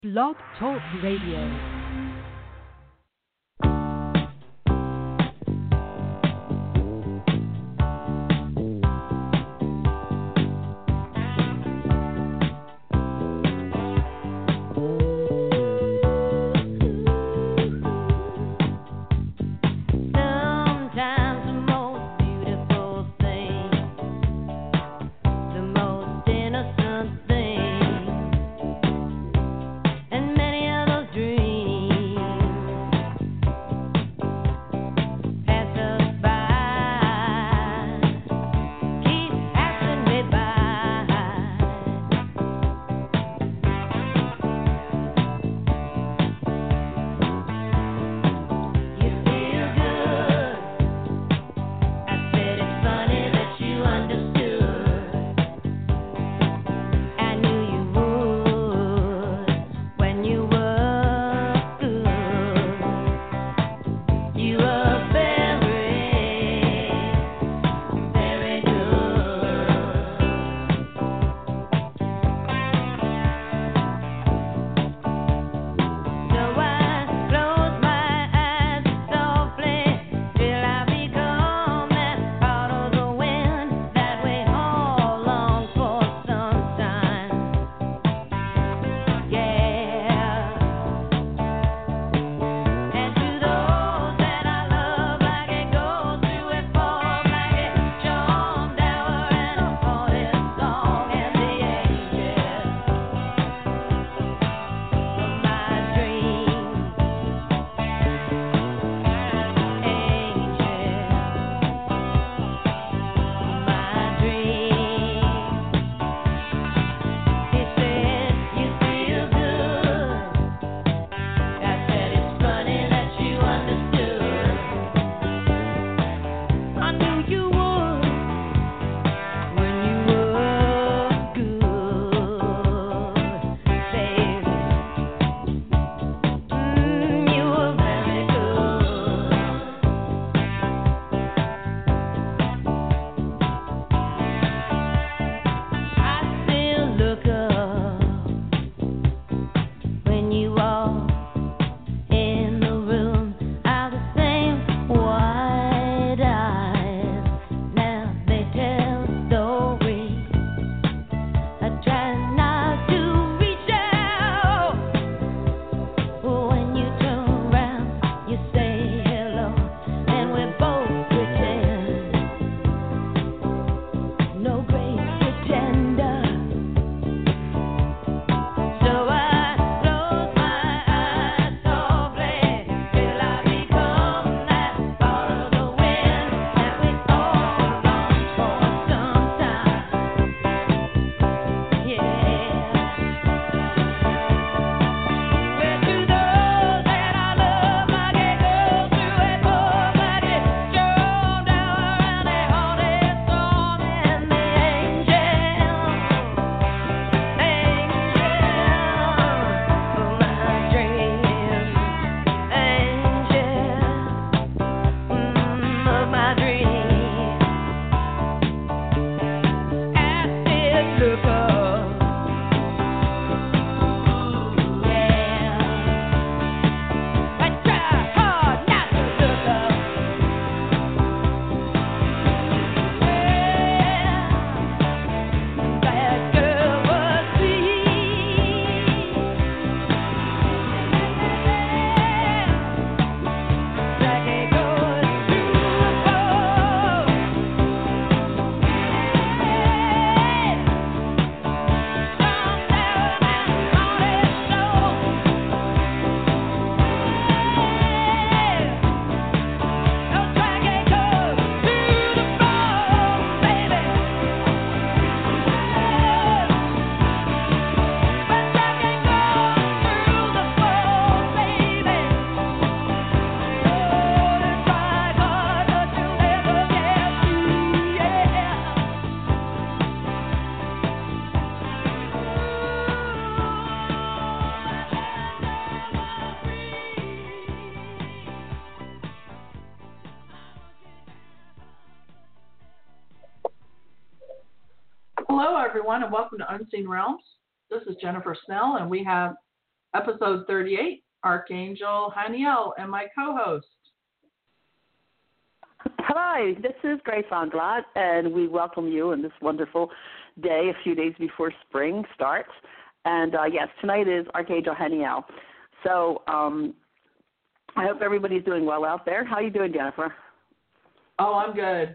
Blog Talk Radio. Hello, everyone, and welcome to Unseen Realms. This is Jennifer Snell, and we have episode 38, Archangel Haniel and my co-host. Hi, this is Grace Anglad, and we welcome you on this wonderful day, a few days before spring starts. And yes, tonight is Archangel Haniel. So I hope everybody's doing well out there. How are you doing, Jennifer? Oh, I'm good.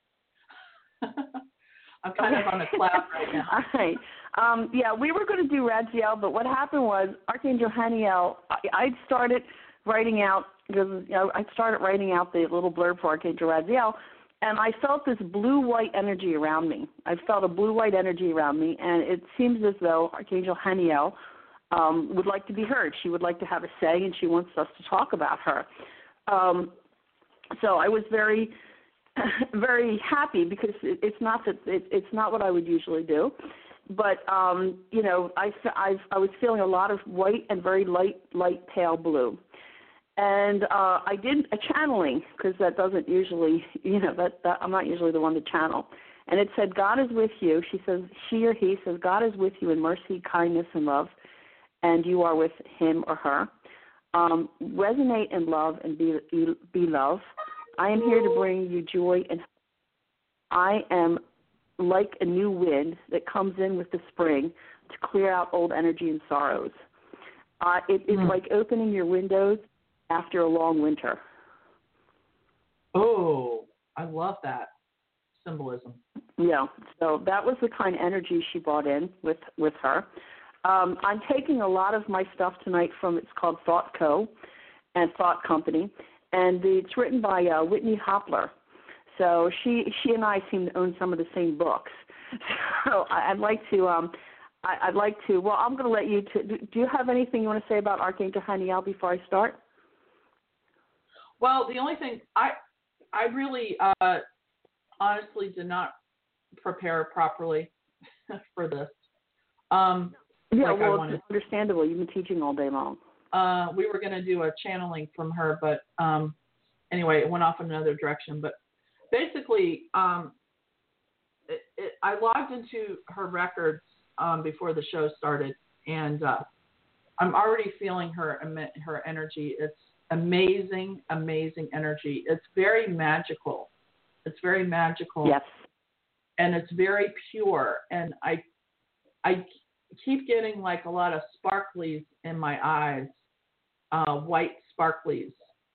I'm kind of on a cloud right now. All right. Yeah, we were going to do Raziel, but what happened was Archangel Haniel, I started writing out, because I started writing out the little blurb for Archangel Raziel, and I felt this blue-white energy around me. I felt a blue-white energy around me, and it seems as though Archangel Haniel would like to be heard. She would like to have a say, and she wants us to talk about her. So I was very, very happy because it's not what I would usually do, but I was feeling a lot of white and very light pale blue. And I did a channeling because that doesn't usually, that I'm not usually the one to channel. And it said, God is with you. She or he says, God is with you in mercy, kindness, and love, and you are with him or her. Resonate in love and be love. I am here to bring you joy, and I am like a new wind that comes in with the spring to clear out old energy and sorrows. It is like opening your windows after a long winter. Oh, I love that symbolism. Yeah, so that was the kind of energy she brought in with her. I'm taking a lot of my stuff tonight from, it's called Thought Co. and Thought Company, and it's written by Whitney Hopler. So she and I seem to own some of the same books. So I'd like to, well, I'm going to let you, do you have anything you want to say about Archangel Haniel before I start? Well, the only thing, I really honestly did not prepare properly for this. It's understandable. You've been teaching all day long. We were going to do a channeling from her, but anyway, it went off in another direction. But basically, I logged into her records before the show started, and I'm already feeling her energy. It's amazing energy. It's very magical. Yes. And it's very pure. And I keep getting like a lot of sparklies in my eyes, white sparklies.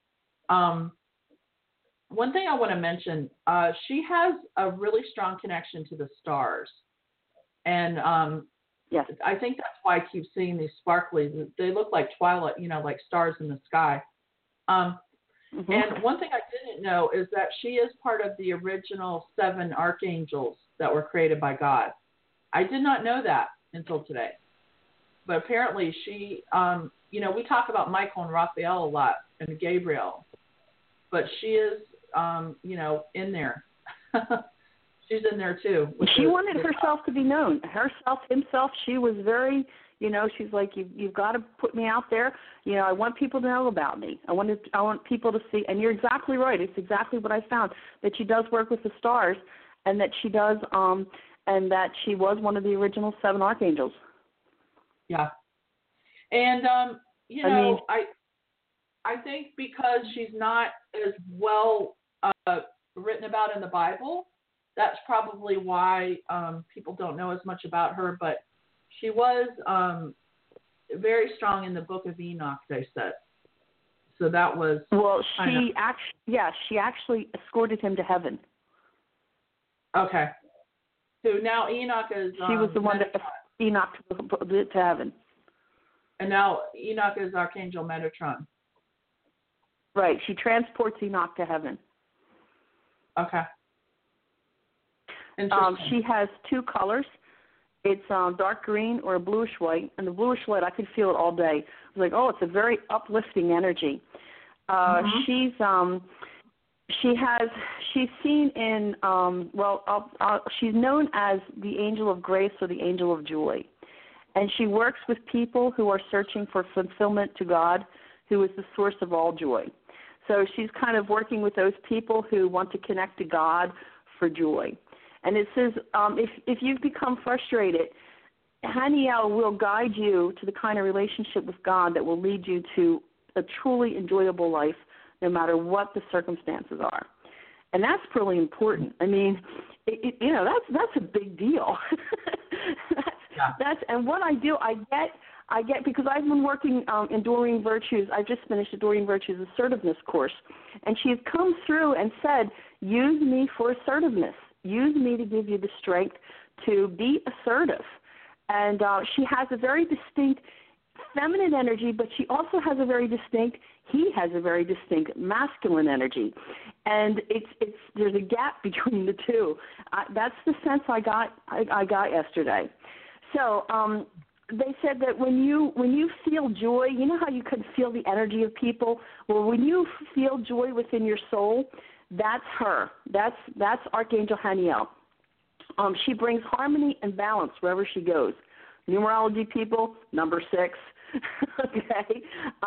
One thing I want to mention, she has a really strong connection to the stars. And yes. I think that's why I keep seeing these sparklies. They look like twilight, like stars in the sky. And one thing I didn't know is that she is part of the original 7 archangels that were created by God. I did not know that until today. But apparently she, we talk about Michael and Raphael a lot and Gabriel, but she is, in there. She's in there too. She wanted herself to be known. Himself, she was very, she's like, you've got to put me out there. I want people to know about me. I want people to see. And you're exactly right. It's exactly what I found, that she does work with the stars, and that she does, and that she was one of the original 7 archangels. Yeah. And, I think because she's not as well written about in the Bible, that's probably why people don't know as much about her. But she was very strong in the Book of Enoch, they said. So that was... Well, she actually escorted him to heaven. Okay. So now Enoch is... she was the one that Enoch to heaven. And now Enoch is Archangel Metatron. Right. She transports Enoch to heaven. Okay. She has 2 colors. It's dark green or a bluish white. And the bluish white, I could feel it all day. I was like, oh, it's a very uplifting energy. She's seen in, she's known as the angel of grace or the angel of joy. And she works with people who are searching for fulfillment to God, who is the source of all joy. So she's kind of working with those people who want to connect to God for joy. And it says, if you've become frustrated, Haniel will guide you to the kind of relationship with God that will lead you to a truly enjoyable life, no matter what the circumstances are. And that's really important. I mean, that's a big deal. That's and what I do, I get because I've been working in Doreen Virtue's. I just finished the Doreen Virtue's assertiveness course, and she's come through and said, use me for assertiveness. Use me to give you the strength to be assertive. And she has a very distinct feminine energy, but she also has a very distinct, he has a very distinct masculine energy. And there's a gap between the two. That's the sense I got yesterday. So they said that when you feel joy, you know how you can feel the energy of people? Well, when you feel joy within your soul, that's her. That's Archangel Haniel. She brings harmony and balance wherever she goes. Numerology people, number 6. Okay.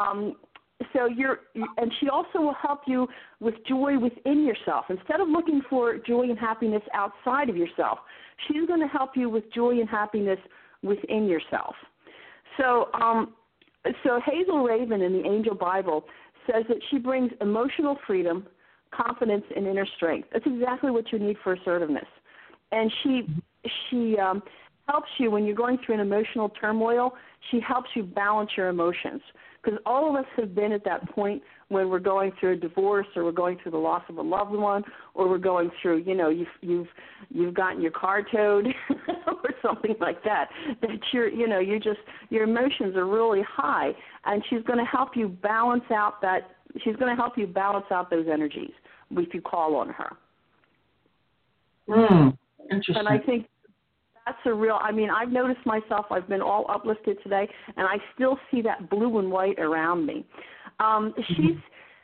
And she also will help you with joy within yourself. Instead of looking for joy and happiness outside of yourself, she's going to help you with joy and happiness within yourself. So Hazel Raven in the Angel Bible says that she brings emotional freedom, confidence, and inner strength. That's exactly what you need for assertiveness. And she helps you when you're going through an emotional turmoil. She helps you balance your emotions, because all of us have been at that point when we're going through a divorce, or we're going through the loss of a loved one, or we're going through, you've gotten your car towed or something like that. That your emotions are really high, and she's going to help you balance out that. She's going to help you balance out those energies if you call on her. Interesting. And I think that's I've noticed myself, I've been all uplifted today, and I still see that blue and white around me. She's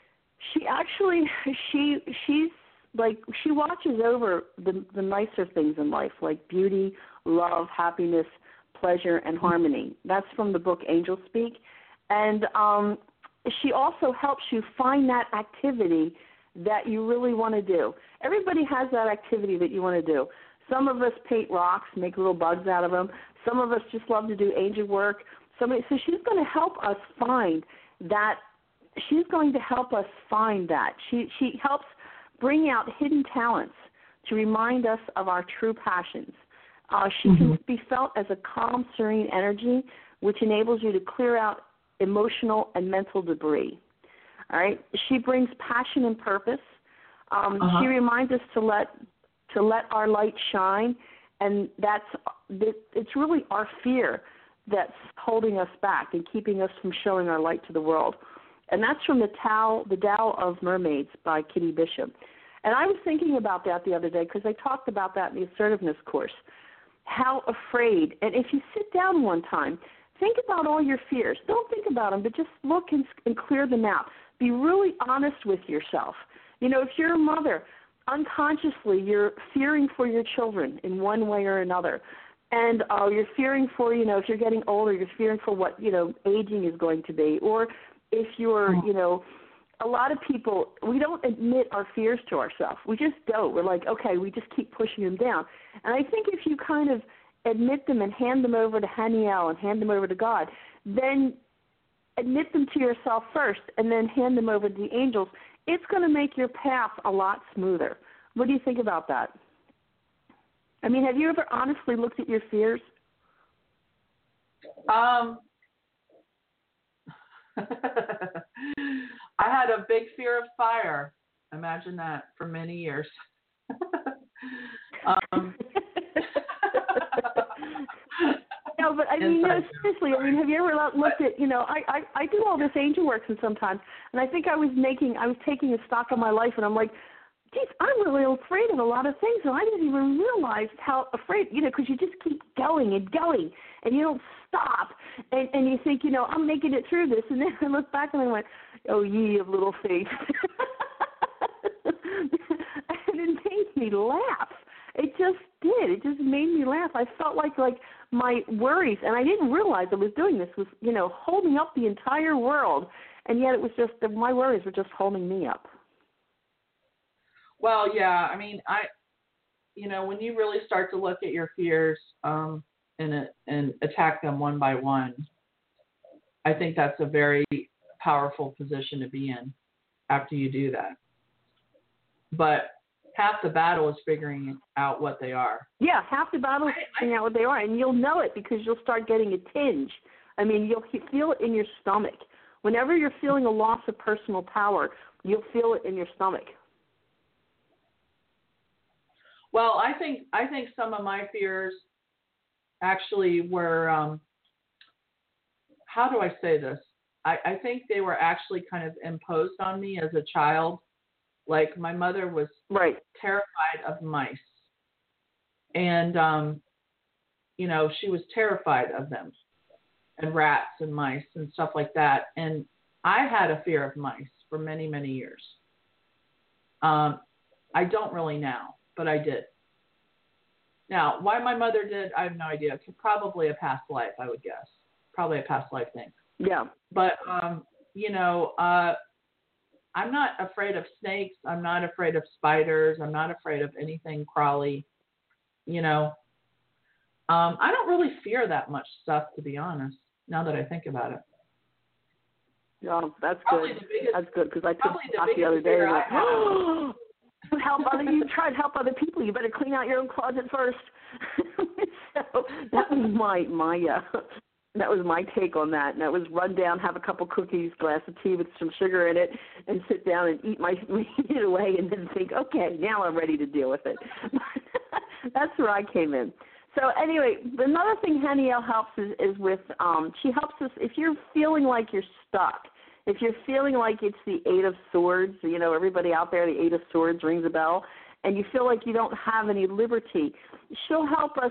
like, she watches over the nicer things in life, like beauty, love, happiness, pleasure, and harmony. That's from the book Angel Speak. And she also helps you find that activity that you really want to do. Everybody has that activity that you want to do. Some of us paint rocks, make little bugs out of them. Some of us just love to do angel work. So she's going to help us find that. She's going to help us find that. She helps bring out hidden talents to remind us of our true passions. She can be felt as a calm, serene energy, which enables you to clear out emotional and mental debris. All right. She brings passion and purpose. She reminds us to let our light shine, and it's really our fear that's holding us back and keeping us from showing our light to the world. And that's from the Tao of Mermaids by Kitty Bishop. And I was thinking about that the other day because I talked about that in the assertiveness course. How afraid, and if you sit down one time, think about all your fears. Don't think about them, but just look and clear them out. Be really honest with yourself. If you're a mother, unconsciously you're fearing for your children in one way or another. And you're fearing for, if you're getting older, you're fearing for what, aging is going to be. Or if you're, a lot of people, we don't admit our fears to ourselves. We just don't. We're like, okay, we just keep pushing them down. And I think if you kind of admit them and hand them over to Haniel and hand them over to God, then admit them to yourself first and then hand them over to the angels, it's going to make your path a lot smoother. What do you think about that? Have you ever honestly looked at your fears? I had a big fear of fire. Imagine that, for many years. No, but seriously, have you ever looked at, I do all this angel work sometimes, and I think I was taking a stock of my life, and I'm like, geez, I'm really afraid of a lot of things, and I didn't even realize how afraid, because you just keep going and going, and you don't stop, and you think, I'm making it through this, and then I look back and I went, oh, ye of little faith. And it made me laugh. It just did. It just made me laugh. I felt like my worries, and I didn't realize I was doing this, was, holding up the entire world, and yet it was just, my worries were just holding me up. Well, yeah, when you really start to look at your fears, and attack them one by one, I think that's a very powerful position to be in after you do that. But half the battle is figuring out what they are. Yeah, half the battle is figuring out what they are, and you'll know it because you'll start getting a tinge. I mean, you'll feel it in your stomach. Whenever you're feeling a loss of personal power, you'll feel it in your stomach. Well, I think some of my fears actually were, how do I say this? I think they were actually kind of imposed on me as a child. Like my mother was terrified of mice. And, she was terrified of them and rats and mice and stuff like that. And I had a fear of mice for many, many years. I don't really now, but I did. Now, why my mother did, I have no idea. Probably a past life, I would guess. Probably a past life thing. Yeah. But, I'm not afraid of snakes. I'm not afraid of spiders. I'm not afraid of anything crawly. I don't really fear that much stuff, to be honest, now that I think about it. Oh, that's probably good. Biggest, that's good because I took the other day. You try to help other people. You better clean out your own closet first. So that was my take on that. And that was run down, have a couple cookies, glass of tea with some sugar in it, and sit down and eat it away, and then think, okay, now I'm ready to deal with it. That's where I came in. So anyway, another thing Haniel helps is with, she helps us if you're feeling like you're stuck, if you're feeling like it's the Eight of Swords, everybody out there, the Eight of Swords rings a bell, and you feel like you don't have any liberty, she'll help us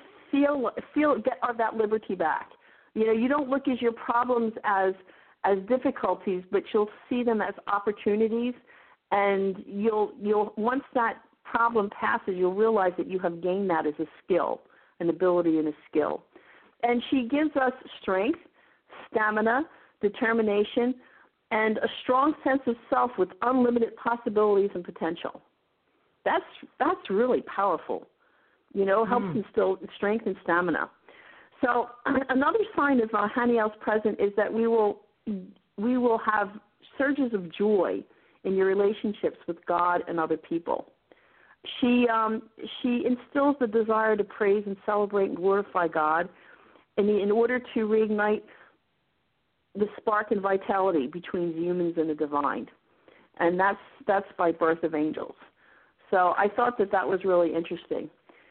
get that liberty back. You don't look at your problems as difficulties, but you'll see them as opportunities, and you'll once that problem passes, you'll realize that you have gained that as a skill, an ability and a skill. And she gives us strength, stamina, determination, and a strong sense of self with unlimited possibilities and potential. That's really powerful. Helps instill strength and stamina. So another sign of Haniel's presence is that we will have surges of joy in your relationships with God and other people. She instills the desire to praise and celebrate and glorify God in order to reignite the spark and vitality between humans and the divine. And that's by birth of angels. So I thought that was really interesting.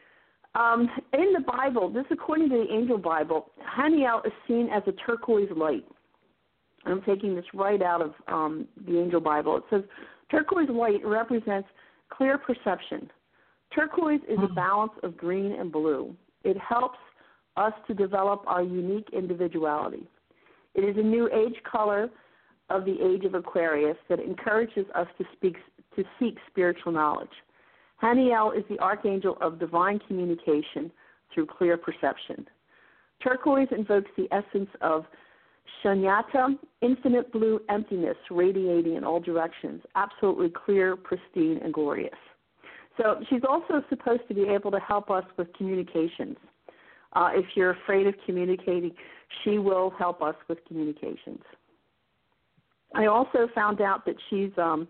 In the Bible, this according to the Angel Bible, Haniel is seen as a turquoise light. I'm taking this right out of the Angel Bible. It says, turquoise light represents clear perception. Turquoise is a balance of green and blue. It helps us to develop our unique individuality. It is a new age color of the age of Aquarius that encourages us to seek spiritual knowledge. Haniel is the archangel of divine communication through clear perception. Turquoise invokes the essence of Shunyata, infinite blue emptiness radiating in all directions, absolutely clear, pristine, and glorious. So she's also supposed to be able to help us with communications. If you're afraid of communicating, she will help us with communications. I also found out that Haniel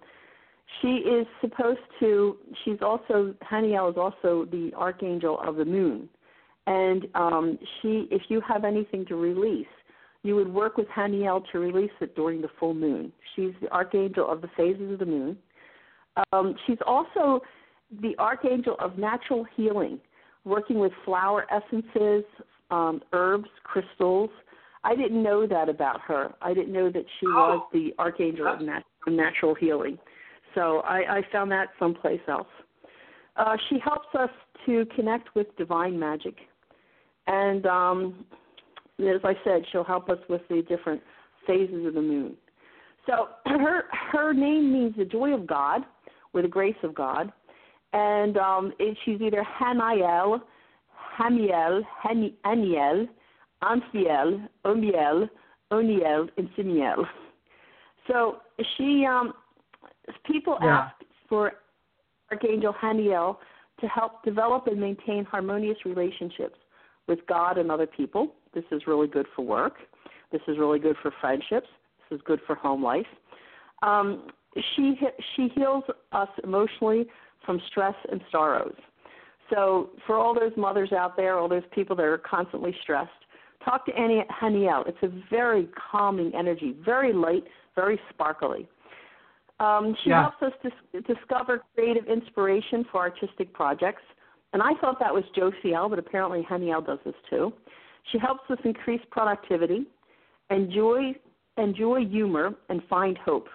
is also the archangel of the moon. And if you have anything to release, you would work with Haniel to release it during the full moon. She's the archangel of the phases of the moon. She's also the archangel of natural healing, working with flower essences, herbs, crystals. I didn't know that about her. I didn't know that she was the archangel of natural healing. So I found that someplace else. She helps us to connect with divine magic. And as I said, she'll help us with the different phases of the moon. So her name means the joy of God or the grace of God. And she's either Haniel, Hamiel, Aniel, Anfiel, Omiel, Oniel, and Simiel. So people ask for Archangel Haniel to help develop and maintain harmonious relationships with God and other people. This is really good for work. This is really good for friendships. This is good for home life. She heals us emotionally from stress and sorrows. So for all those mothers out there, all those people that are constantly stressed, talk to Haniel. It's a very calming energy, very light, very sparkly. She helps us discover creative inspiration for artistic projects. And I thought that was Josiel, but apparently Haniel does this too. She helps us increase productivity, enjoy humor, and find hope.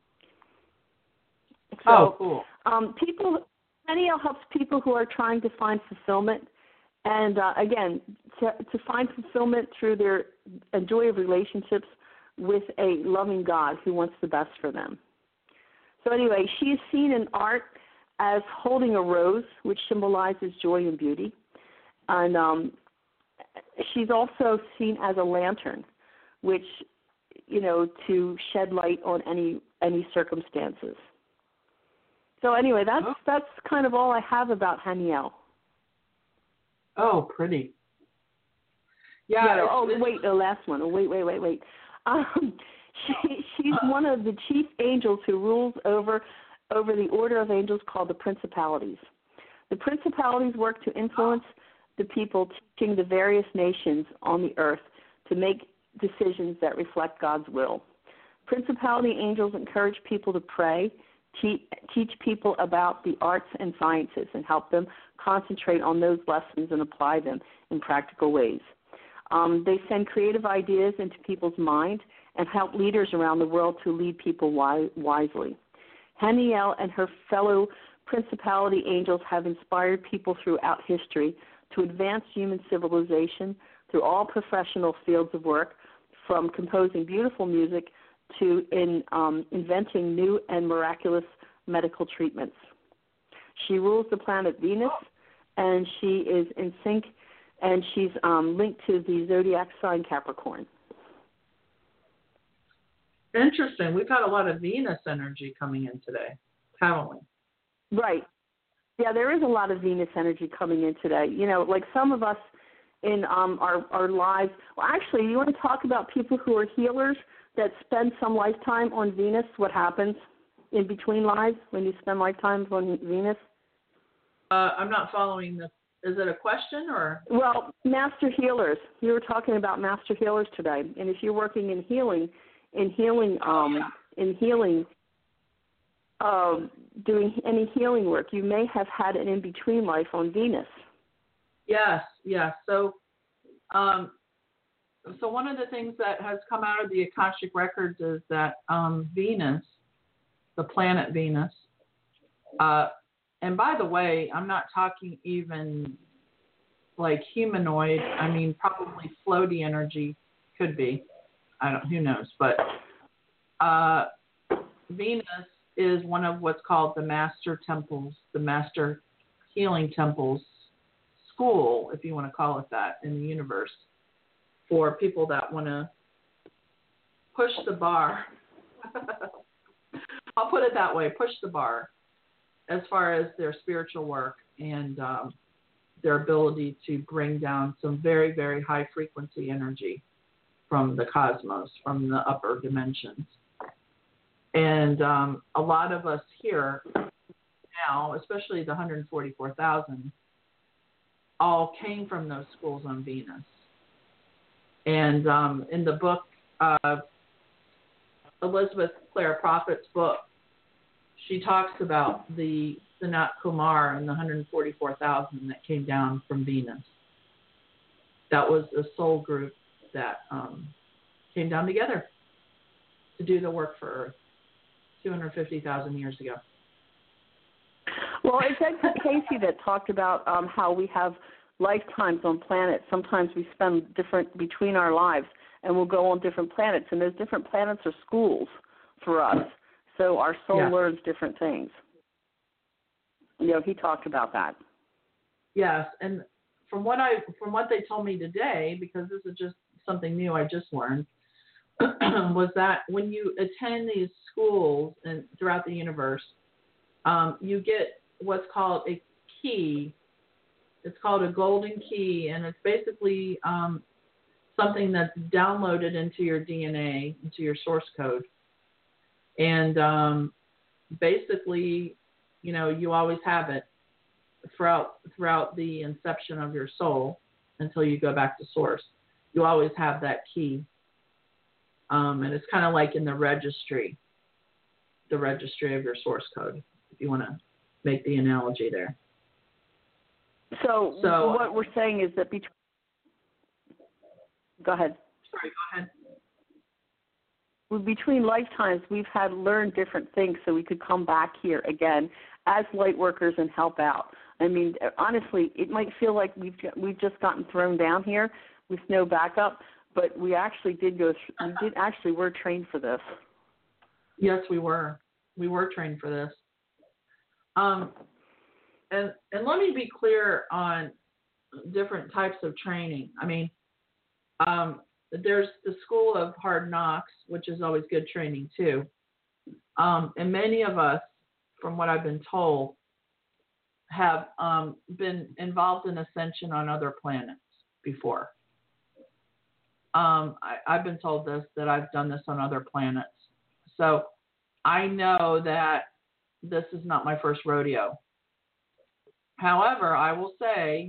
So, cool. Haniel helps people who are trying to find fulfillment, and again, to find fulfillment through their joy of relationships with a loving God who wants the best for them. So anyway, she is seen in art as holding a rose, which symbolizes joy and beauty, and she's also seen as a lantern, which, to shed light on any circumstances. So anyway, that's kind of all I have about Haniel. Oh, pretty. Yeah. Wait, the last one. Wait. She's one of the chief angels who rules over the order of angels called the principalities. The principalities work to influence the people, teaching the various nations on the earth to make decisions that reflect God's will. Principality angels encourage people to pray, teach people about the arts and sciences, and help them concentrate on those lessons and apply them in practical ways. They send creative ideas into people's mind and help leaders around the world to lead people wisely. Haniel and her fellow principality angels have inspired people throughout history to advance human civilization through all professional fields of work, from composing beautiful music to inventing new and miraculous medical treatments. She rules the planet Venus, and she is in sync, and she's linked to the zodiac sign Capricorn. Interesting. We've had a lot of Venus energy coming in today, haven't we? Right. Yeah, there is a lot of Venus energy coming in today. Like some of us in our lives. Well, actually, you want to talk about people who are healers that spend some lifetime on Venus? What happens in between lives when you spend lifetimes on Venus? I'm not following this. Is it a question or? Well, master healers. You were talking about master healers today, and if you're working in healing, doing any healing work, you may have had an in-between life on Venus. Yes. So one of the things that has come out of the Akashic records is that Venus, the planet Venus, and by the way, I'm not talking even like humanoid. I mean, probably floaty energy could be. Who knows? But Venus is one of what's called the master temples, the master healing temples school, if you want to call it that, in the universe, for people that want to push the bar. I'll put it that way, push the bar as far as their spiritual work and their ability to bring down some very, very high frequency energy from the cosmos, from the upper dimensions. And a lot of us here now, especially the 144,000, all came from those schools on Venus. And in the book, Elizabeth Clare Prophet's book, she talks about the Sanat Kumar and the 144,000 that came down from Venus. That was a soul group that came down together to do the work for Earth 250,000 years ago. Well, it's Edgar Casey that talked about how we have lifetimes on planets. Sometimes we spend different between our lives, and we'll go on different planets, and those different planets are schools for us. So our soul learns different things. He talked about that. Yes, and from what they told me today, because this is just something new I just learned, was that when you attend these schools and throughout the universe, you get what's called a key It's called a golden key, and it's basically something that's downloaded into your DNA, into your source code. And basically, you always have it throughout the inception of your soul until you go back to source. You always have that key. And it's kind of like in the registry of your source code, if you want to make the analogy there. So what we're saying is that go ahead. Sorry, go ahead. Between lifetimes, we've had learned different things so we could come back here again as light workers and help out. I mean, honestly, it might feel like we've just gotten thrown down here with no backup, but we actually were trained for this. Yes, we were. We were trained for this. And let me be clear on different types of training. I mean, there's the School of Hard Knocks, which is always good training too. And many of us, from what I've been told, have been involved in ascension on other planets before. I've been told that I've done this on other planets. So I know that this is not my first rodeo. However, I will say,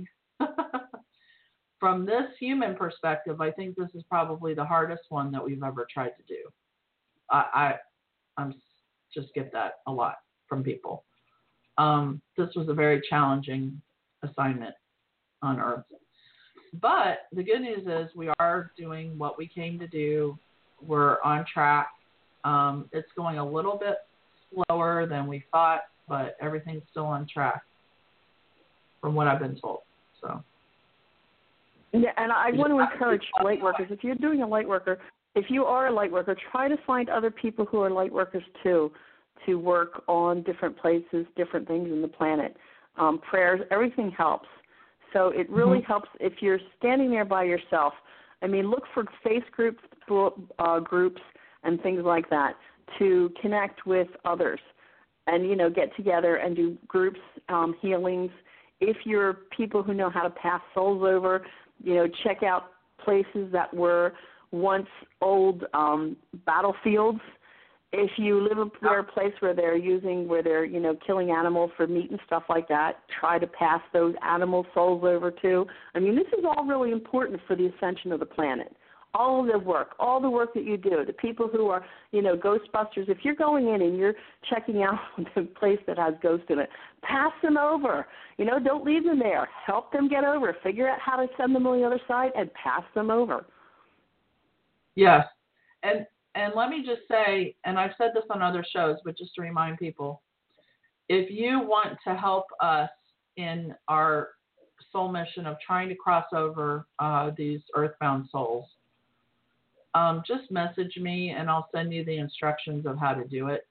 from this human perspective, I think this is probably the hardest one that we've ever tried to do. I'm just get that a lot from people. This was a very challenging assignment on Earth. But the good news is we are doing what we came to do. We're on track. It's going a little bit slower than we thought, but everything's still on track from what I've been told. So. Yeah, and I want to encourage light workers. If you're doing a light worker, if you are a light worker, try to find other people who are light workers too, to work on different places, different things in the planet. Prayers, everything helps. So it really helps if you're standing there by yourself. I mean, look for face groups and things like that to connect with others and, get together and do groups, healings. If you're people who know how to pass souls over, check out places that were once old battlefields. If you live near a place where they're killing animals for meat and stuff like that, try to pass those animal souls over too. I mean, this is all really important for the ascension of the planet. All of the work that you do, the people who are, Ghostbusters, if you're going in and you're checking out the place that has ghosts in it, pass them over. Don't leave them there. Help them get over. Figure out how to send them on the other side and pass them over. Yes. And let me just say, and I've said this on other shows, but just to remind people, if you want to help us in our soul mission of trying to cross over these earthbound souls, just message me and I'll send you the instructions of how to do it.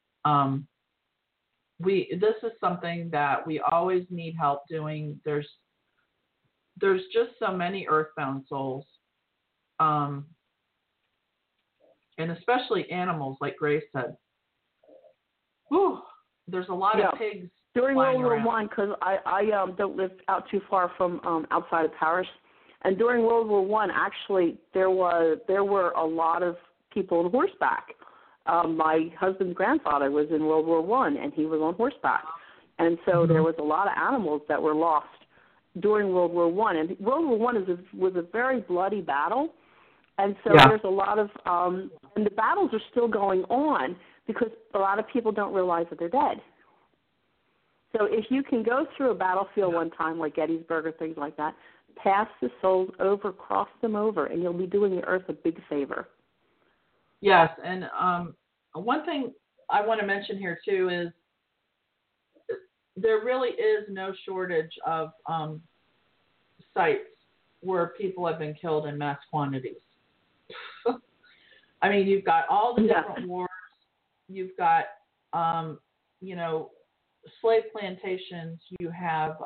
This is something that we always need help doing. There's just so many earthbound souls. And especially animals, like Grace said. Whew, there's a lot of pigs during flying World around. War I, because I don't live out too far from outside of Paris, and during World War I, actually there were a lot of people on horseback. My husband's grandfather was in World War I, and he was on horseback, and so there was a lot of animals that were lost during World War I. And World War I was a very bloody battle. And so there's a lot of, and the battles are still going on because a lot of people don't realize that they're dead. So if you can go through a battlefield one time, like Gettysburg or things like that, pass the souls over, cross them over, and you'll be doing the earth a big favor. Yes, and one thing I want to mention here too is there really is no shortage of sites where people have been killed in mass quantities. I mean, you've got all the different wars. You've got, slave plantations. You have,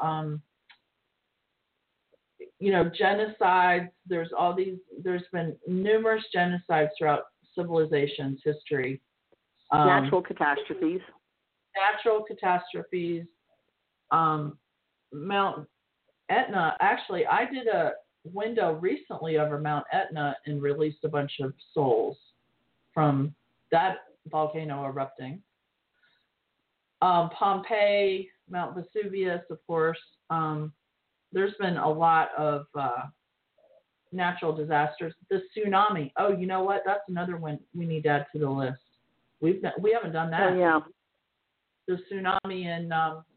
genocides. There's been numerous genocides throughout civilization's history. Natural catastrophes. Mount Etna, actually, I did a window recently over Mount Etna and released a bunch of souls from that volcano erupting. Pompeii, Mount Vesuvius, of course. There's been a lot of natural disasters. The tsunami. Oh, you know what? That's another one we need to add to the list. We haven't done that. Oh, yeah. The tsunami in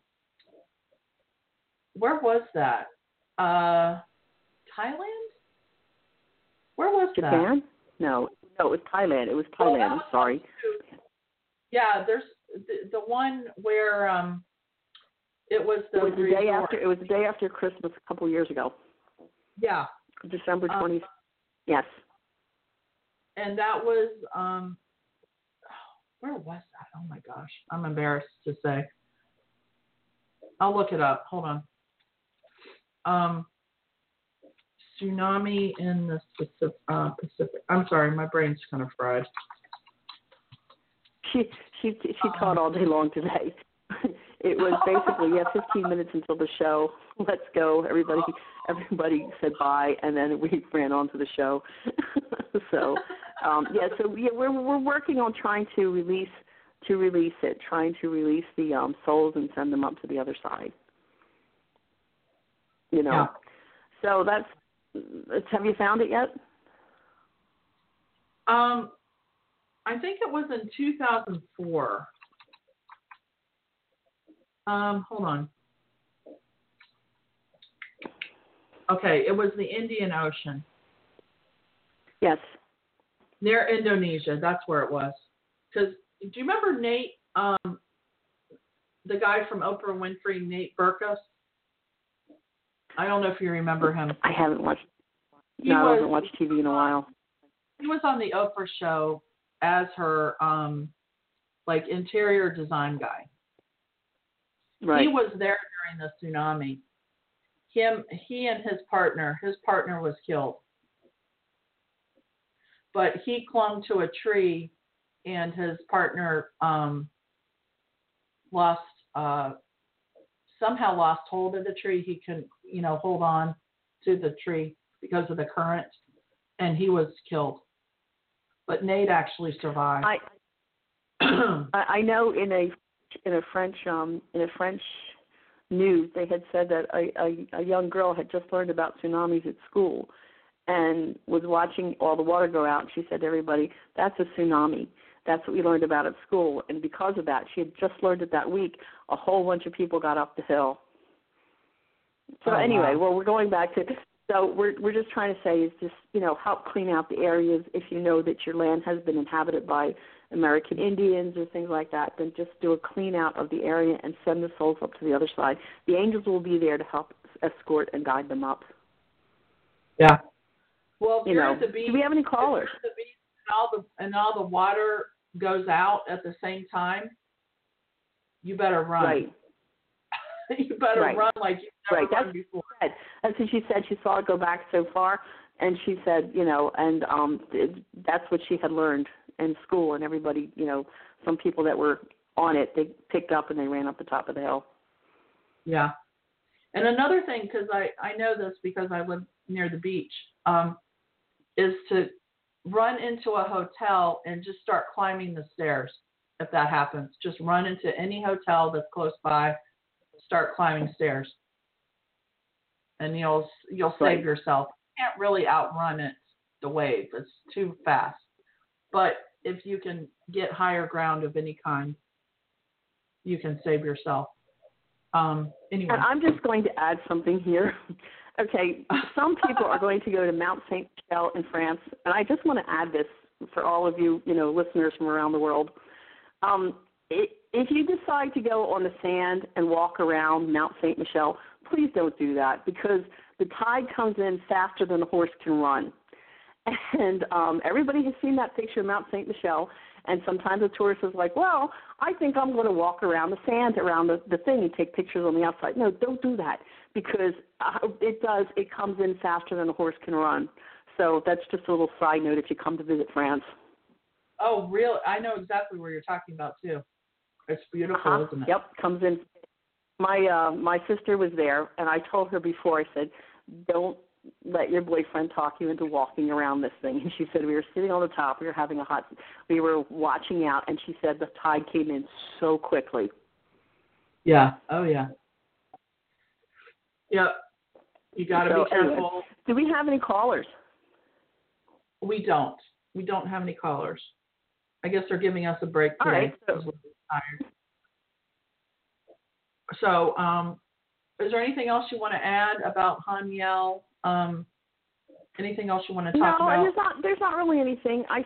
where was that? Thailand? Where was Japan? that? No, it was Thailand. It was Thailand. I'm sorry. Yeah, there's the one where it was the day after. It was the day after Christmas a couple years ago. Yeah. December 20th. Yes. And that was where was that? Oh my gosh, I'm embarrassed to say. I'll look it up. Hold on. Tsunami in the Pacific. I'm sorry, my brain's kind of fried. She taught all day long today. It was basically 15 minutes until the show. Let's go, everybody. Everybody said bye, and then we ran on to the show. So we're working on trying to release it, trying to release the souls and send them up to the other side. You know. Yeah. So have you found it yet? I think it was in 2004. Hold on. Okay, it was the Indian Ocean. Yes. Near Indonesia, that's where it was. Because do you remember Nate, the guy from Oprah Winfrey, Nate Berkus? I don't know if you remember him. I haven't watched. I haven't watched TV in a while. He was on the Oprah show as her interior design guy. Right. He was there during the tsunami. He and his partner was killed. But he clung to a tree, and his partner somehow lost hold of the tree. He couldn't, hold on to the tree because of the current, and he was killed. But Nate actually survived. I know in a French news they had said that a young girl had just learned about tsunamis at school and was watching all the water go out. She said to everybody, "That's a tsunami. That's what we learned about at school." And because of that, she had just learned it that week. A whole bunch of people got up the hill. So anyway, well, we're going back to. So we're just trying to say is just help clean out the areas. If you know that your land has been inhabited by American Indians or things like that, then just do a clean out of the area and send the souls up to the other side. The angels will be there to help escort and guide them up. Yeah. Well, if you're at the beach, do we have any callers? If you're at the beach and all the water goes out at the same time, you better run. Right. You better run like you've never run before. That's what she said. She saw it go back so far, and she said, that's what she had learned in school, and everybody, some people that were on it, they picked up and they ran up the top of the hill. Yeah. And another thing, because I know this because I live near the beach, is to run into a hotel and just start climbing the stairs if that happens. Just run into any hotel that's close by, start climbing stairs. And you'll save yourself. You can't really outrun it, the wave. It's too fast. But if you can get higher ground of any kind, you can save yourself. Anyway. And I'm just going to add something here. Okay, some people are going to go to Mount Saint Michel in France, and I just want to add this for all of you, listeners from around the world. If you decide to go on the sand and walk around Mount Saint Michel, please don't do that because the tide comes in faster than a horse can run. And everybody has seen that picture of Mount Saint Michel, and sometimes a tourist is like, well, I think I'm going to walk around the sand, around the thing and take pictures on the outside. No, don't do that because it comes in faster than a horse can run. So that's just a little side note if you come to visit France. Oh, really? I know exactly where you're talking about, too. It's beautiful, isn't it? Yep, comes in my sister was there, and I told her before. I said, "Don't let your boyfriend talk you into walking around this thing." And she said, "We were sitting on the top. We were watching out," and she said the tide came in so quickly. Yeah. Oh yeah. Yep. You got to be careful. Anyway, do we have any callers? We don't. We don't have any callers. I guess they're giving us a break today. All right. Because we're tired. So, is there anything else you want to add about Haniel? Anything else you want to talk about? No, there's not really anything. I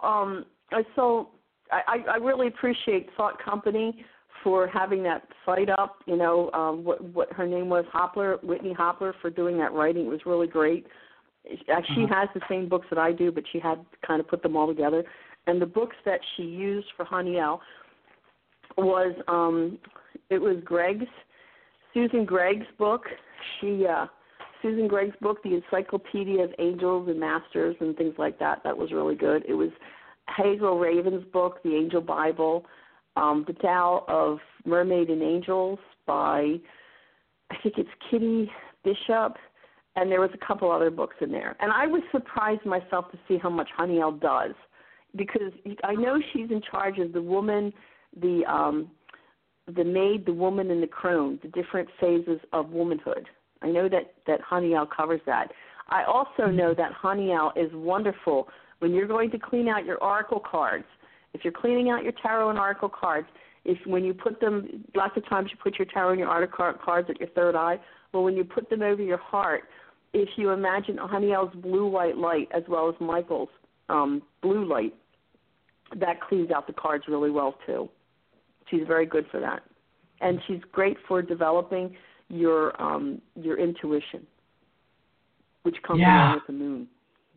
really appreciate Thought Company for having that site up. You know, what her name was, Whitney Hopler, for doing that writing. It was really great. She has the same books that I do, but she had kind of put them all together. And the books that she used for Haniel was it was Susan Gregg's book. Susan Gregg's book, The Encyclopedia of Angels and Masters and things like that. That was really good. It was Hazel Raven's book, The Angel Bible, The Tao of Mermaid and Angels by, I think it's Kitty Bishop, and there was a couple other books in there. And I was surprised myself to see how much Haniel does, because I know she's in charge of the woman, the maid, the woman, and the crone, the different phases of womanhood. I know that Haniel covers that. I also know that Haniel is wonderful when you're going to clean out your oracle cards. If you're cleaning out your tarot and oracle cards, when you put them, lots of times you put your tarot and your oracle cards at your third eye. Well, when you put them over your heart, if you imagine Haniel's blue-white light as well as Michael's blue light, that cleans out the cards really well too. She's very good for that. And she's great for developing your intuition, which comes along with the moon.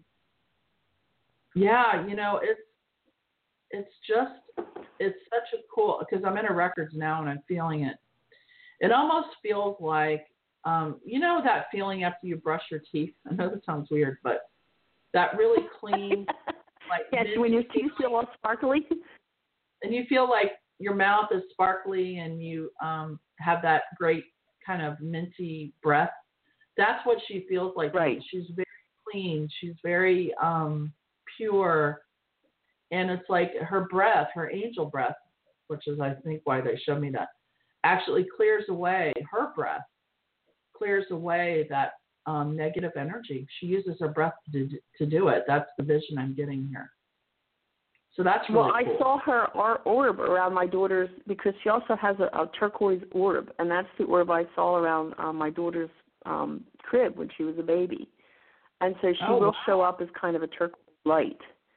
Yeah, you know, it's such a cool, because I'm in her records now and I'm feeling it. It almost feels like, you know, that feeling after you brush your teeth. I know that sounds weird, but that really clean, like yes, when your teeth feel all sparkly, and you feel like your mouth is sparkly and you have that great kind of minty breath. That's what she feels like. Right. She's very clean. She's very pure. And it's like her breath, her angel breath, which is, I think, why they showed me that, actually clears away, her breath clears away that negative energy. She uses her breath to do it. That's the vision I'm getting here. So that's really cool. I saw her orb around my daughter's, because she also has a turquoise orb, and that's the orb I saw around my daughter's crib when she was a baby. And so she will show up as kind of a turquoise light.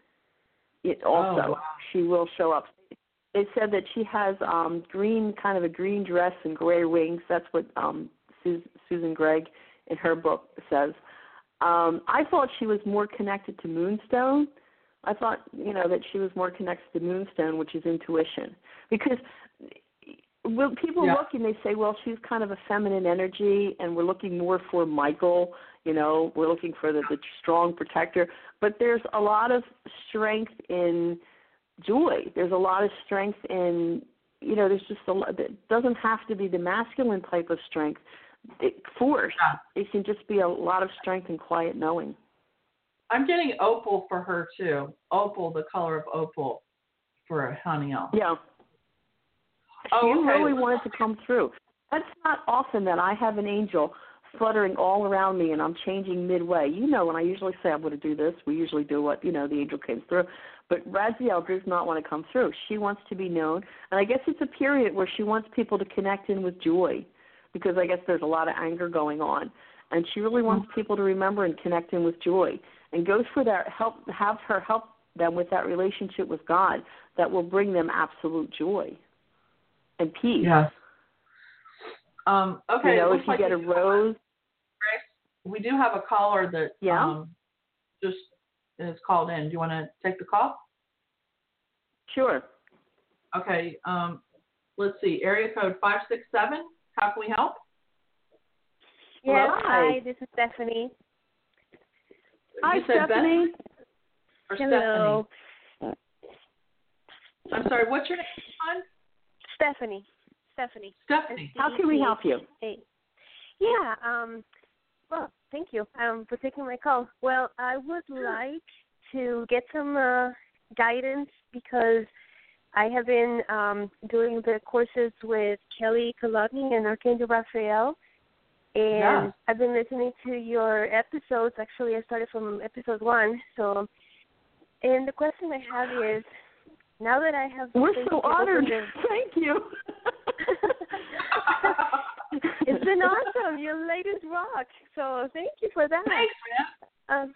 She will show up. It said that she has green, kind of a green dress and gray wings. That's what Susan Gregg in her book says. I thought she was more connected to Moonstone. I thought, you know, that she was more connected to Moonstone, which is intuition. Because when people look and they say, well, she's kind of a feminine energy, and we're looking more for Michael, you know, we're looking for the strong protector. But there's a lot of strength in Joy. There's a lot of strength in, you know, there's just a lot. It doesn't have to be the masculine type of strength. Force. It can just be a lot of strength and quiet knowing. I'm getting opal for her too. Opal, the color of opal for Haniel. Yeah. She really wanted to come through. That's not often that I have an angel fluttering all around me and I'm changing midway. You know, when I usually say I'm going to do this, we usually do what, you know, the angel came through. But Raziel does not want to come through. She wants to be known. And I guess it's a period where she wants people to connect in with joy, because I guess there's a lot of anger going on. And she really wants people to remember and connect in with joy, and goes for that, have her help them with that relationship with God that will bring them absolute joy and peace. Yes. Okay. You know, if you get a rose. We do have a caller that just is called in. Do you want to take the call? Sure. Okay. Let's see. Area code 567. How can we help? Yes, Hello? hi, this is Stephanie. Hi, Stephanie. Hello. Stephanie? I'm sorry, what's your name, hon? Stephanie. Stephanie. Stephanie. How can we help you? Yeah. Well, thank you for taking my call. Well, I would like to get some guidance because I have been doing the courses with Kelly Kolodny and Archangel Raphael, and I've been listening to your episodes. Actually, I started from episode 1. So, and the question I have is, now that I have... We're so honored. Thank you. It's been awesome. Your latest rock. So thank you for that. Thanks,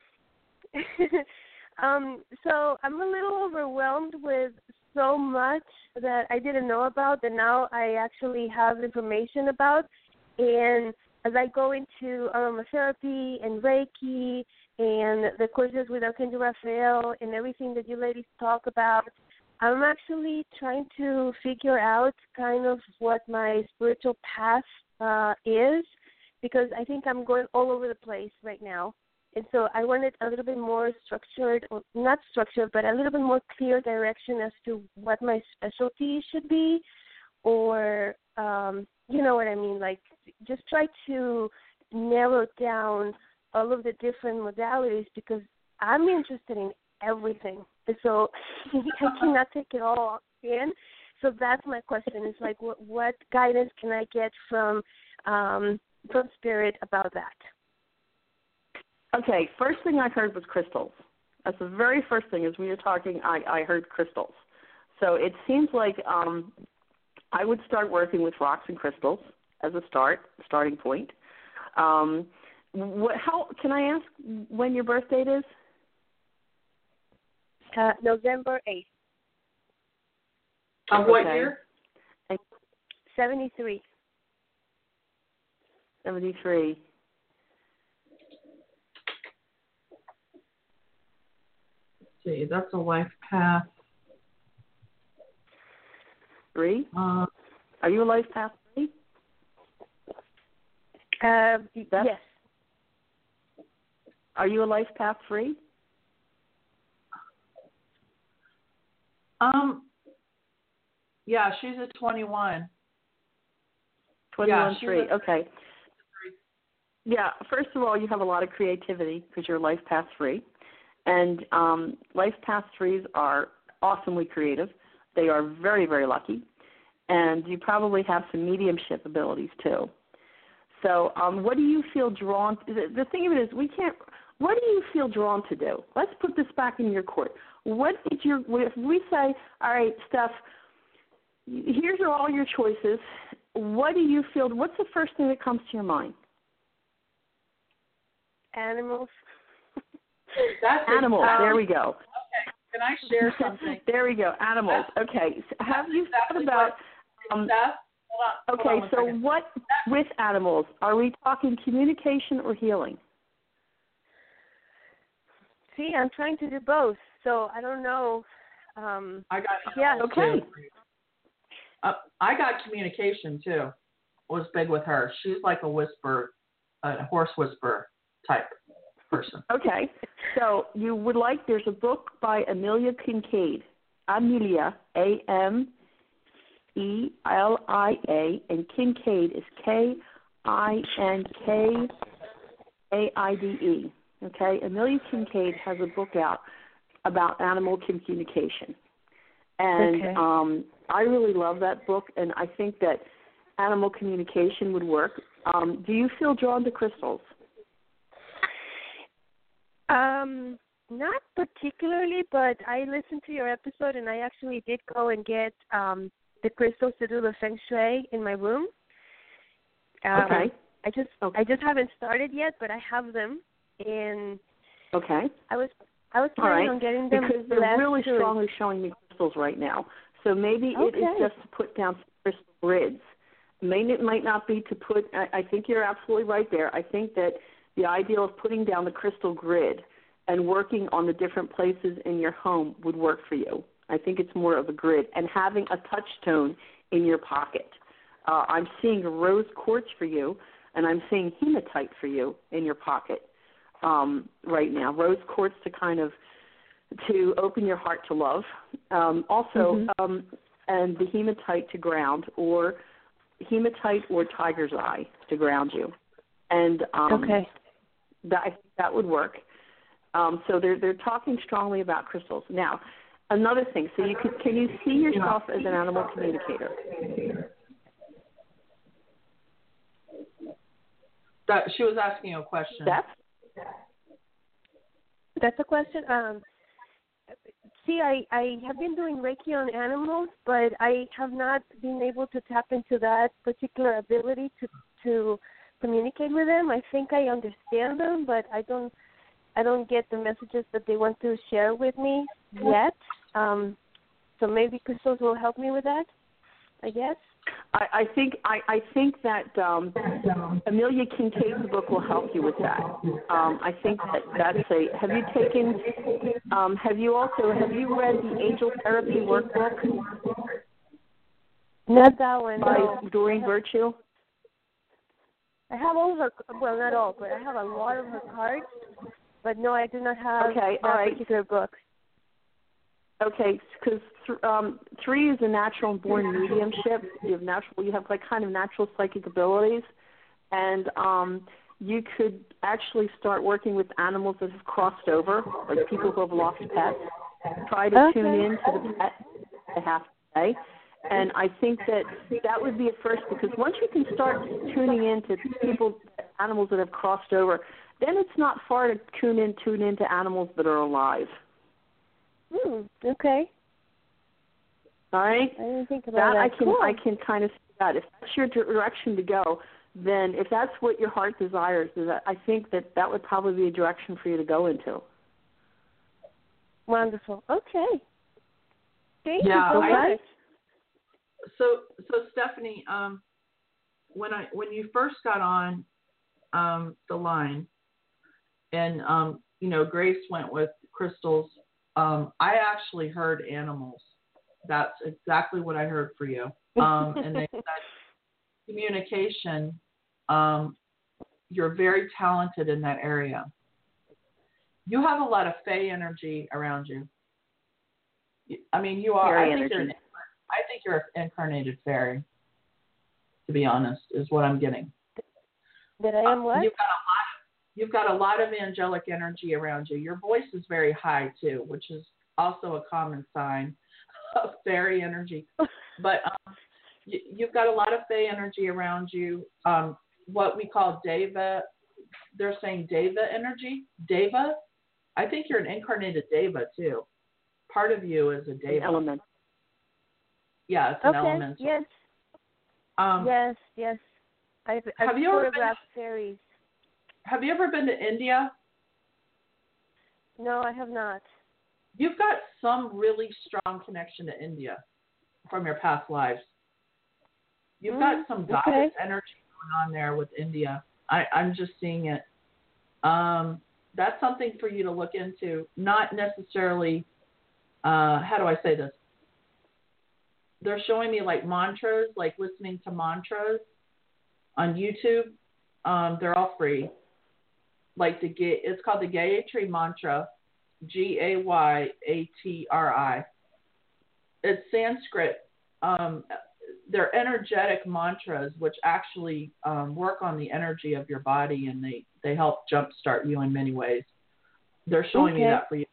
man. So I'm a little overwhelmed with so much that I didn't know about that now I actually have information about. And as I go into aromatherapy and Reiki and the courses with Archangel Raphael and everything that you ladies talk about, I'm actually trying to figure out kind of what my spiritual path is, because I think I'm going all over the place right now. And so I wanted a little bit more structured, or not structured, but a little bit more clear direction as to what my specialty should be, or, you know what I mean, like just try to narrow down all of the different modalities, because I'm interested in everything. And so I cannot take it all in. So that's my question. Is like, what guidance can I get from Spirit about that? Okay, first thing I heard was crystals. That's the very first thing. As we were talking, I heard crystals. So it seems like I would start working with rocks and crystals as a starting point. How can I ask when your birth date is? November 8th. Of what year? 73. 73. Let's see, that's a life path. 3? Are you a life path 3? Yes. Are you a life path 3? Yeah, she's a 21. 21 3. Okay. Yeah, first of all, you have a lot of creativity because you're life path 3. And life path 3s are awesomely creative. They are very, very lucky. And you probably have some mediumship abilities too. So what do you feel drawn to? The thing of it is, what do you feel drawn to do? Let's put this back in your court. If we say, all right, Steph, here's all your choices, what do you feel, what's the first thing that comes to your mind? Animals. Animals, there we go. Okay, can I share something? There we go, animals. Okay, so have you thought about... Hold on so what with animals? Are we talking communication or healing? See, I'm trying to do both, so I don't know. I got okay. I got communication too. Was big with her. She's like a horse whisperer type person. Okay, so you would like? There's a book by Amelia Kincaid. Amelia, Amelia, and Kincaid is Kinkaide. Okay, Amelia Kincaid has a book out about animal communication. And I really love that book, and I think that animal communication would work. Do you feel drawn to crystals? Not particularly, but I listened to your episode, and I actually did go and get the crystals to do the feng shui in my room. Okay. I just haven't started yet, but I have them, and I was planning on getting them because they're really strongly showing me crystals right now. So maybe it is just to put down some crystal grids. It might not be to put. I think you're absolutely right there. I think that the idea of putting down the crystal grid and working on the different places in your home would work for you. I think it's more of a grid and having a touchstone in your pocket. I'm seeing rose quartz for you, and I'm seeing hematite for you in your pocket right now. Rose quartz to open your heart to love. And the hematite to ground, or hematite or tiger's eye to ground you, and Okay. I think that would work. So they're talking strongly about crystals. Now, another thing. So can you see yourself as an animal communicator? That she was asking a question. That's a question. See, I have been doing Reiki on animals, but I have not been able to tap into that particular ability to communicate with them. I think I understand them, but I don't get the messages that they want to share with me yet. So maybe crystals will help me with that, I guess. I think that Amelia Kincaid's book will help you with that. I think that's a. Have you read the Angel Therapy Workbook? Not that one. By No. Doreen Virtue. I have all of her. Well, not all, but I have a lot of her cards. But no, I do not have that particular book. Okay, because 3 is a natural born mediumship. You have like kind of natural psychic abilities, and you could actually start working with animals that have crossed over, like people who have lost pets. Try to tune in to the pet they have to say, and I think that would be a first, because once you can start tuning in to animals that have crossed over, then it's not far to tune into animals that are alive. Okay. All right. I didn't think about that. I can kind of see that. If that's your direction to go, then if that's what your heart desires, I think that would probably be a direction for you to go into. Wonderful. Okay. Thank you Yeah, so much. So Stephanie, when you first got on the line, and Grace went with crystals, I actually heard animals. That's exactly what I heard for you. And they said communication. You're very talented in that area. You have a lot of Fey energy around you. I mean, you are. I think you're an incarnated fairy. To be honest, is what I'm getting. That I am what? You've got a lot of angelic energy around you. Your voice is very high too, which is also a common sign of fairy energy. But you've got a lot of Fey energy around you. What we call Deva, they're saying Deva energy. Deva, I think you're an incarnated Deva too. Part of you is a Deva. An element. Yeah, it's an element. Yes. Yes. I've photographed fairies. Have you ever been to India? No, I have not. You've got some really strong connection to India from your past lives. You've got some goddess energy going on there with India. I'm just seeing it. That's something for you to look into. Not necessarily, how do I say this? They're showing me like mantras, like listening to mantras on YouTube. They're all free. Like it's called the Gayatri Mantra, Gayatri. It's Sanskrit. They're energetic mantras, which actually work on the energy of your body, and they help jumpstart you in many ways. They're showing me that for you.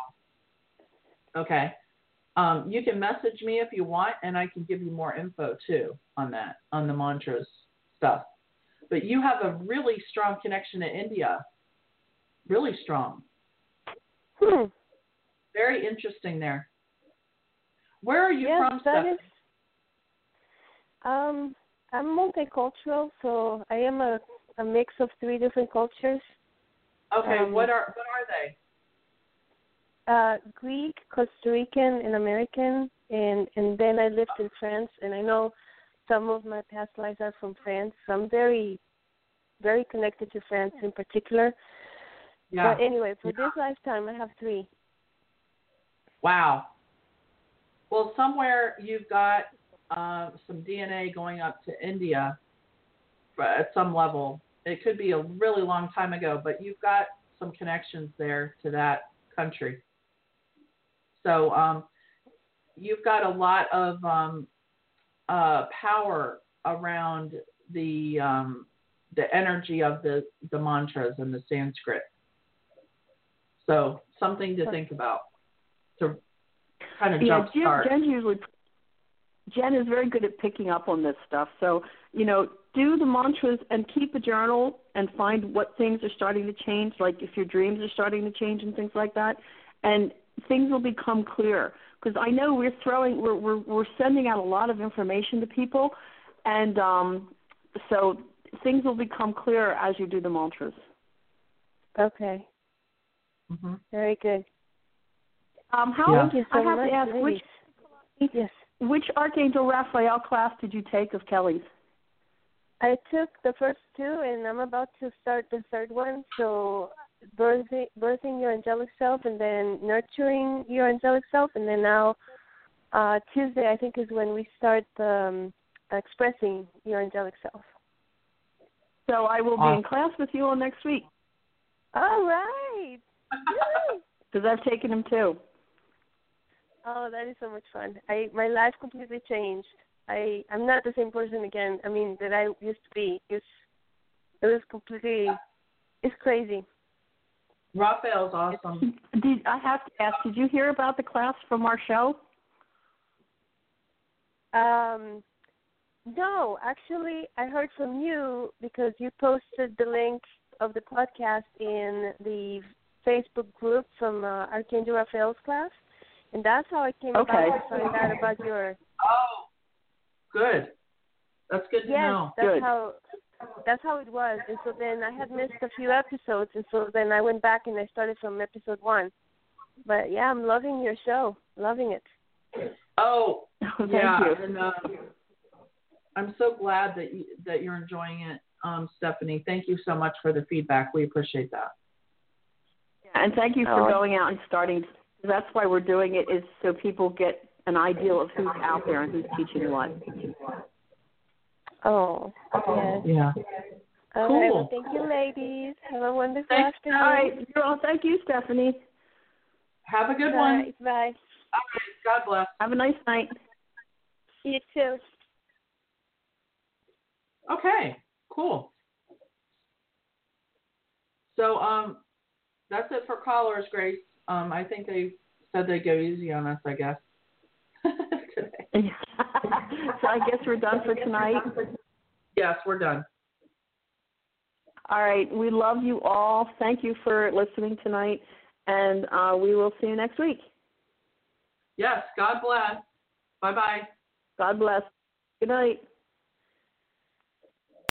Okay. You can message me if you want, and I can give you more info too on that, on the mantras stuff. But you have a really strong connection to India. Really strong. Very interesting there. Where are you from, Stephanie? I'm multicultural, so I am a mix of 3 different cultures. Okay, what are they? Greek, Costa Rican, and American, and then I lived in France, and I know some of my past lives are from France, so I'm very, very connected to France in particular. Yeah. But anyway, for this lifetime, I have 3. Wow. Well, somewhere you've got some DNA going up to India at some level. It could be a really long time ago, but you've got some connections there to that country. So you've got a lot of power around the energy of the mantras and the Sanskrit. So something to think about to kind of jumpstart. Jen is very good at picking up on this stuff. So, do the mantras and keep a journal and find what things are starting to change, like if your dreams are starting to change and things like that, and things will become clear. Because I know we're sending out a lot of information to people, and so things will become clearer as you do the mantras. Okay. Mm-hmm. Very good. Thank you so I have much, to ask, which Archangel Raphael class did you take of Kelly's? I took the first two, and I'm about to start the third one. So birthing your angelic self, and then nurturing your angelic self, and then now Tuesday, I think, is when we start expressing your angelic self. So I will be in class with you all next week. All right. Because I've taken them too. Oh, that is so much fun. My life completely changed. I'm not the same person again. I mean, that I used to be. It was completely. It's crazy. Raphael's awesome. I have to ask, did you hear about the class from our show? No, actually, I heard from you because you posted the link of the podcast in the Facebook group from Archangel Raphael's class, and that's how I came about to find out about your. Oh, good. That's good to know. That's how it was. And so then I had missed a few episodes, and so then I went back and I started from episode 1. But yeah, I'm loving your show. Loving it. Oh, thank you. And I'm so glad that you're enjoying it, Stephanie. Thank you so much for the feedback. We appreciate that. Yeah, and thank you for going out and starting. That's why we're doing it, is so people get an idea of who's out there and who's teaching what. Oh, yes. Yeah. All cool. right, well, thank you, ladies. Have a wonderful afternoon. All right. Thank you, Stephanie. Have a good one. Right, bye. All right. God bless. Have a nice night. You too. Okay. Cool. So that's it for callers, Grace. I think they said they'd go easy on us, I guess. Today. So I guess we're done for tonight. Yes, we're done. All right. We love you all. Thank you for listening tonight, and we will see you next week. Yes. God bless. Bye-bye. God bless. Good night.